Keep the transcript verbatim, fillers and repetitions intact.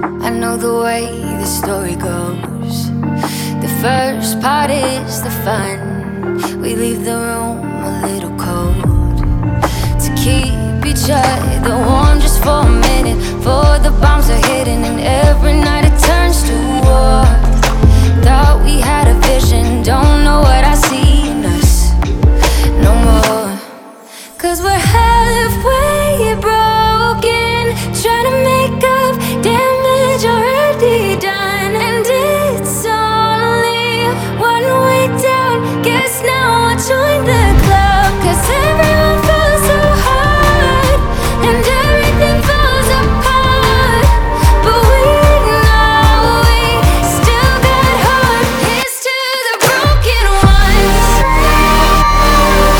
I know the way the story goes. The first part is the fun. We leave the room a little cold to keep each other